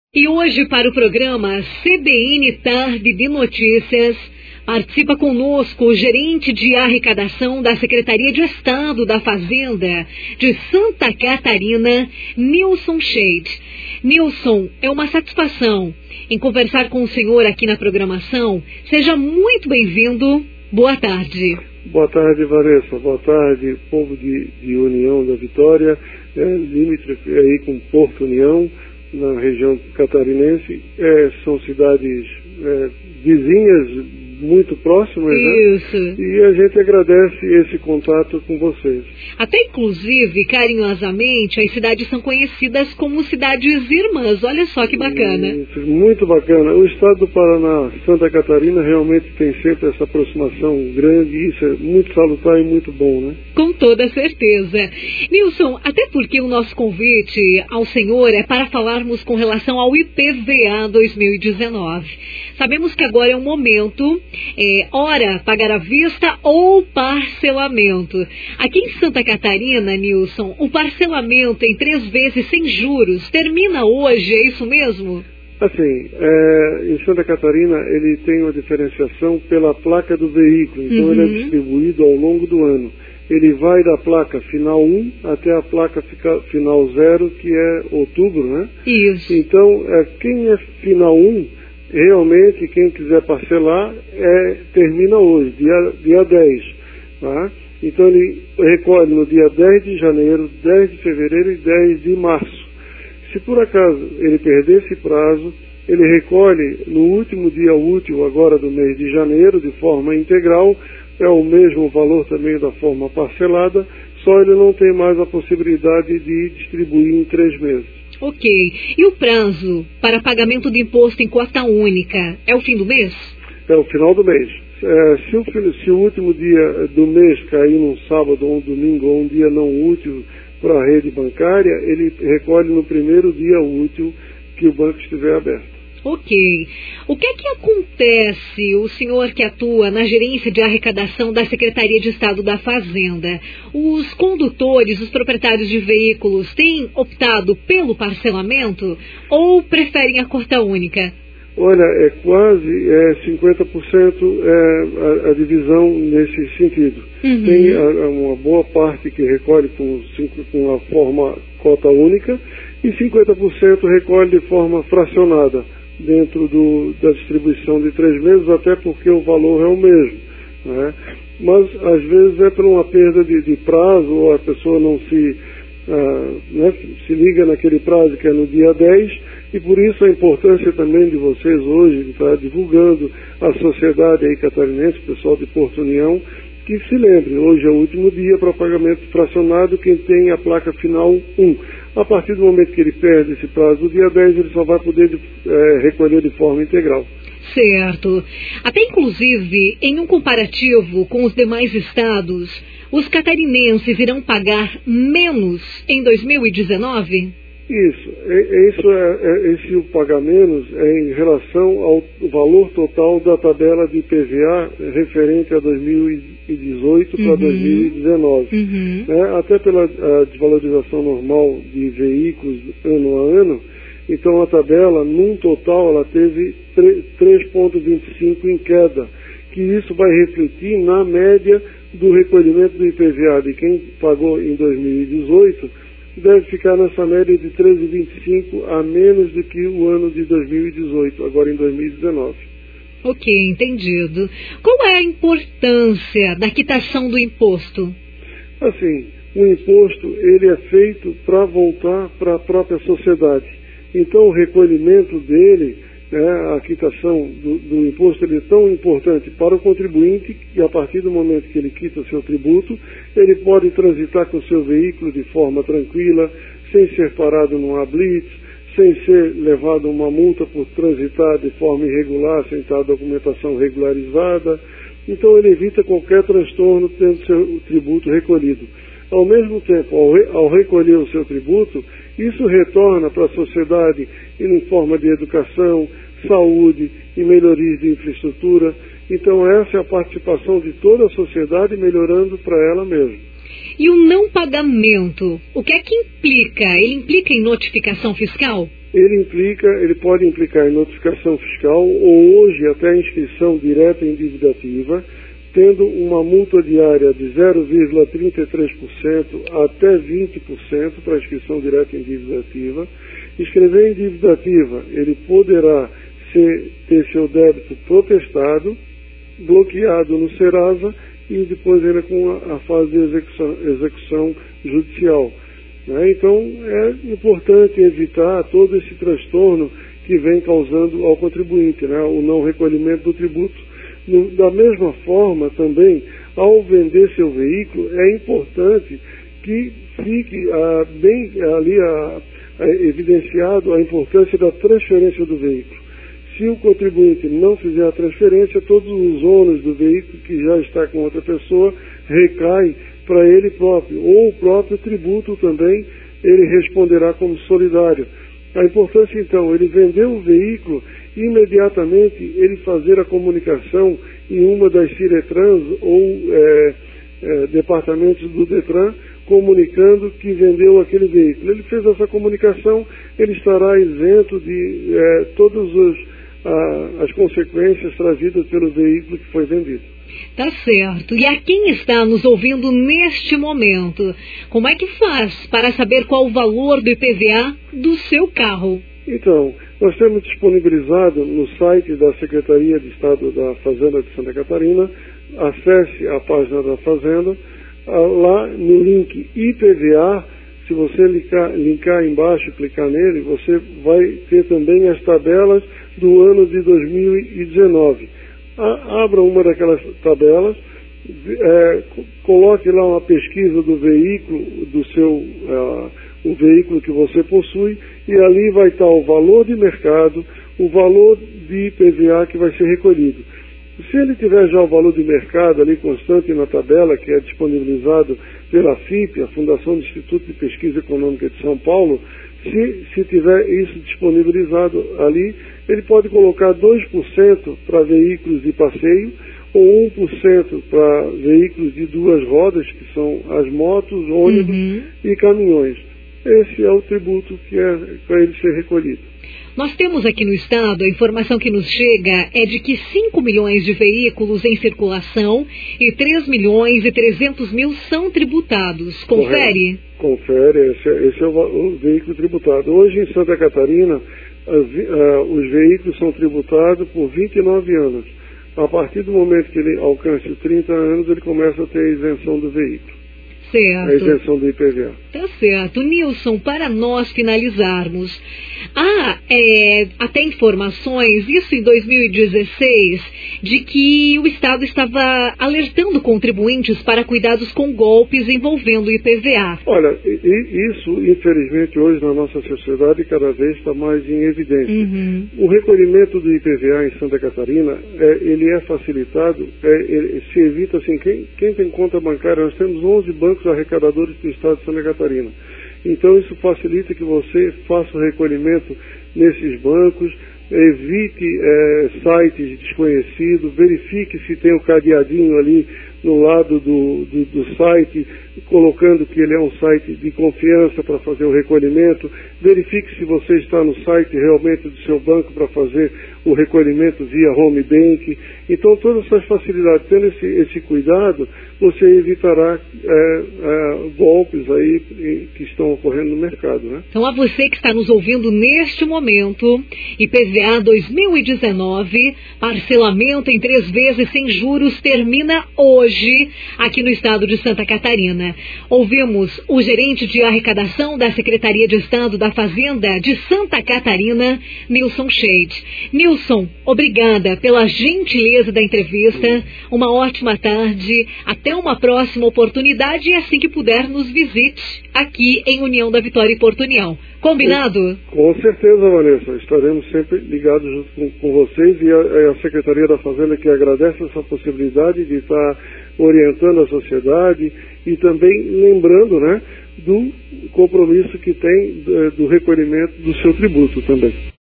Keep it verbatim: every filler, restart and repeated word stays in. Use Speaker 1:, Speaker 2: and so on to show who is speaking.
Speaker 1: E hoje, para o programa C B N Tarde de Notícias, participa conosco o gerente de arrecadação da Secretaria de Estado da Fazenda de Santa Catarina, Nilson Shade. Nilson, é uma satisfação em conversar com o senhor aqui na programação. Seja muito bem-vindo. Boa tarde.
Speaker 2: Boa tarde, Vanessa. Boa tarde, povo de, de União da Vitória, é, limítrofe aí com Porto União, na região catarinense. É, são cidades é, vizinhas, muito próximas,
Speaker 1: Isso.
Speaker 2: Né? E a gente agradece esse contato com vocês.
Speaker 1: Até inclusive, carinhosamente, as cidades são conhecidas como cidades irmãs. Olha só que bacana.
Speaker 2: Isso, muito bacana. O estado do Paraná, Santa Catarina, realmente tem sempre essa aproximação grande, e isso é muito salutar e muito bom, né?
Speaker 1: Com toda certeza. Nilson, até porque o nosso convite ao senhor é para falarmos com relação ao I P V A dois mil e dezenove. Sabemos que agora é um momento, é, ora pagar à vista ou parcelamento. Aqui em Santa Catarina, Nilson, o parcelamento em três vezes sem juros termina hoje, é isso mesmo?
Speaker 2: Assim, é, em Santa Catarina ele tem uma diferenciação pela placa do veículo, então uhum. ele é distribuído ao longo do ano. Ele vai da placa final um até a placa final zero, que é outubro, né?
Speaker 1: Isso.
Speaker 2: Então, é, quem é final um, realmente, quem quiser parcelar, é, termina hoje, dia, dia dez. Tá? Então, ele recolhe no dia dez de janeiro, dez de fevereiro e dez de março. Se por acaso ele perder esse prazo, ele recolhe no último dia útil agora do mês de janeiro, de forma integral. É o mesmo valor também da forma parcelada, só ele não tem mais a possibilidade de distribuir em três meses.
Speaker 1: Ok. E o prazo para pagamento de imposto em cota única é o fim do mês?
Speaker 2: É o final do mês. É, se, o, se o último dia do mês cair num sábado ou um domingo ou um dia não útil para a rede bancária, ele recolhe no primeiro dia útil que o banco estiver aberto.
Speaker 1: Ok. O que é que acontece, o senhor que atua na gerência de arrecadação da Secretaria de Estado da Fazenda? Os condutores, os proprietários de veículos têm optado pelo parcelamento ou preferem a cota única?
Speaker 2: Olha, é quase é, cinquenta por cento é, a, a divisão nesse sentido. Uhum. Tem a, uma boa parte que recolhe com, com a forma cota única e cinquenta por cento recolhe de forma fracionada, dentro do, da distribuição de três meses, até porque o valor é o mesmo. Né? Mas, às vezes, é por uma perda de, de prazo, ou a pessoa não se, ah, né, se liga naquele prazo que é no dia dez, e por isso a importância também de vocês hoje, de estar divulgando a sociedade aí catarinense, o pessoal de Porto União, que se lembre, hoje é o último dia para pagamento fracionado, quem tem a placa final um. A partir do momento que ele perde esse prazo, do dia dez, ele só vai poder é, recolher de forma integral.
Speaker 1: Certo. Até inclusive, em um comparativo com os demais estados, os catarinenses irão pagar menos em dois mil e dezenove?
Speaker 2: Isso. É, isso é, é, esse o pagar menos é em relação ao valor total da tabela de I P V A referente a dois mil e dezoito para uhum. dois mil e dezenove. Uhum. É, até pela a desvalorização normal de veículos ano a ano, então a tabela, num total, ela teve três vírgula vinte e cinco em queda, que isso vai refletir na média do recolhimento do I P V A de quem pagou em dois mil e dezoito, deve ficar nessa média de treze vírgula vinte e cinco a menos do que o ano de dois mil e dezoito, agora em dois mil e dezenove.
Speaker 1: Ok, entendido. Qual é a importância da quitação do imposto?
Speaker 2: Assim, o imposto ele é feito para voltar para a própria sociedade. Então o recolhimento dele, né, a quitação do, do imposto, ele é tão importante para o contribuinte que a partir do momento que ele quita o seu tributo, ele pode transitar com o seu veículo de forma tranquila, sem ser parado numa blitz, sem ser levado a uma multa por transitar de forma irregular, sem estar a documentação regularizada. Então ele evita qualquer transtorno tendo seu tributo recolhido. Ao mesmo tempo, ao, re, ao recolher o seu tributo, isso retorna para a sociedade em forma de educação, saúde e melhorias de infraestrutura. Então essa é a participação de toda a sociedade melhorando para ela mesma.
Speaker 1: E o não pagamento, o que é que implica? Ele implica em notificação fiscal?
Speaker 2: ele implica, ele pode implicar em notificação fiscal ou hoje até inscrição direta em dívida ativa, tendo uma multa diária de zero vírgula trinta e três por cento até vinte por cento para inscrição direta em dívida ativa. Inscrever em dívida ativa, ele poderá ser, ter seu débito protestado, bloqueado no Serasa e depois ainda com a, a fase de execução, execução judicial. Né? Então, é importante evitar todo esse transtorno que vem causando ao contribuinte, né? O não recolhimento do tributo. No, da mesma forma, também, ao vender seu veículo, é importante que fique ah, bem ali ah, ah, evidenciado a importância da transferência do veículo. Se o contribuinte não fizer a transferência, todos os ônus do veículo que já está com outra pessoa recaem para ele próprio, ou o próprio tributo também ele responderá como solidário. A importância, então, ele vender o veículo, imediatamente ele fazer a comunicação em uma das Ciretrans ou é, é, departamentos do Detran, comunicando que vendeu aquele veículo. Ele fez essa comunicação, ele estará isento de é, todas os, a, as consequências trazidas pelo veículo que foi vendido.
Speaker 1: Tá certo. E a quem está nos ouvindo neste momento, como é que faz para saber qual o valor do I P V A do seu carro?
Speaker 2: Então, nós temos disponibilizado no site da Secretaria de Estado da Fazenda de Santa Catarina, acesse a página da Fazenda, lá no link I P V A, se você linkar, linkar embaixo, clicar nele, você vai ter também as tabelas do ano de dois mil e dezenove. Abra uma daquelas tabelas, é, coloque lá uma pesquisa do veículo, do seu, uh, o veículo que você possui, e ali vai estar o valor de mercado, o valor de I P V A que vai ser recolhido. Se ele tiver já o valor de mercado ali constante na tabela, que é disponibilizado pela F I P, a Fundação do Instituto de Pesquisa Econômica de São Paulo, se, se tiver isso disponibilizado ali, ele pode colocar dois por cento para veículos de passeio ou um por cento para veículos de duas rodas, que são as motos, ônibus uhum. e caminhões. Esse é o tributo que é para ele ser recolhido.
Speaker 1: Nós temos aqui no estado, a informação que nos chega é de que cinco milhões de veículos em circulação e três milhões e trezentos mil são tributados. Confere?
Speaker 2: Correto. Confere, esse, é, esse é o, o veículo tributado. Hoje em Santa Catarina, as, uh, os veículos são tributados por vinte e nove anos. A partir do momento que ele alcance os trinta anos, ele começa a ter a isenção do veículo.
Speaker 1: Certo.
Speaker 2: A isenção do I P V A.
Speaker 1: Tá certo. Nilson, para nós finalizarmos, há é, até informações, isso em dois mil e dezesseis, de que o Estado estava alertando contribuintes para cuidados com golpes envolvendo o I P V A.
Speaker 2: Olha, isso, infelizmente, hoje na nossa sociedade cada vez está mais em evidência. Uhum. O recolhimento do I P V A em Santa Catarina, é, ele é facilitado, é, ele, se evita assim, quem, quem tem conta bancária, nós temos onze bancos arrecadadores do Estado de Santa Catarina. Então isso facilita que você faça o recolhimento nesses bancos, evite é, sites desconhecidos, verifique se tem o cadeadinho ali no lado do, do, do site, colocando que ele é um site de confiança para fazer o recolhimento, verifique se você está no site realmente do seu banco para fazer o recolhimento via home bank. Então todas essas facilidades, tendo esse, esse cuidado, você evitará é, é, golpes aí que estão ocorrendo no mercado, né?
Speaker 1: Então a você que está nos ouvindo neste momento, I P V A dois mil e dezenove, parcelamento em três vezes sem juros, termina hoje aqui no estado de Santa Catarina. Ouvimos o gerente de arrecadação da Secretaria de Estado da Fazenda de Santa Catarina, Nilson Shade. Nilson, obrigada pela gentileza da entrevista, uma ótima tarde, até uma próxima oportunidade e assim que puder nos visite aqui em União da Vitória e Porto União. Combinado?
Speaker 2: Com certeza, Vanessa. Estaremos sempre ligados junto com, com vocês e a, a Secretaria da Fazenda que agradece essa possibilidade de estar orientando a sociedade e também lembrando, né, do compromisso que tem do, do recolhimento do seu tributo também.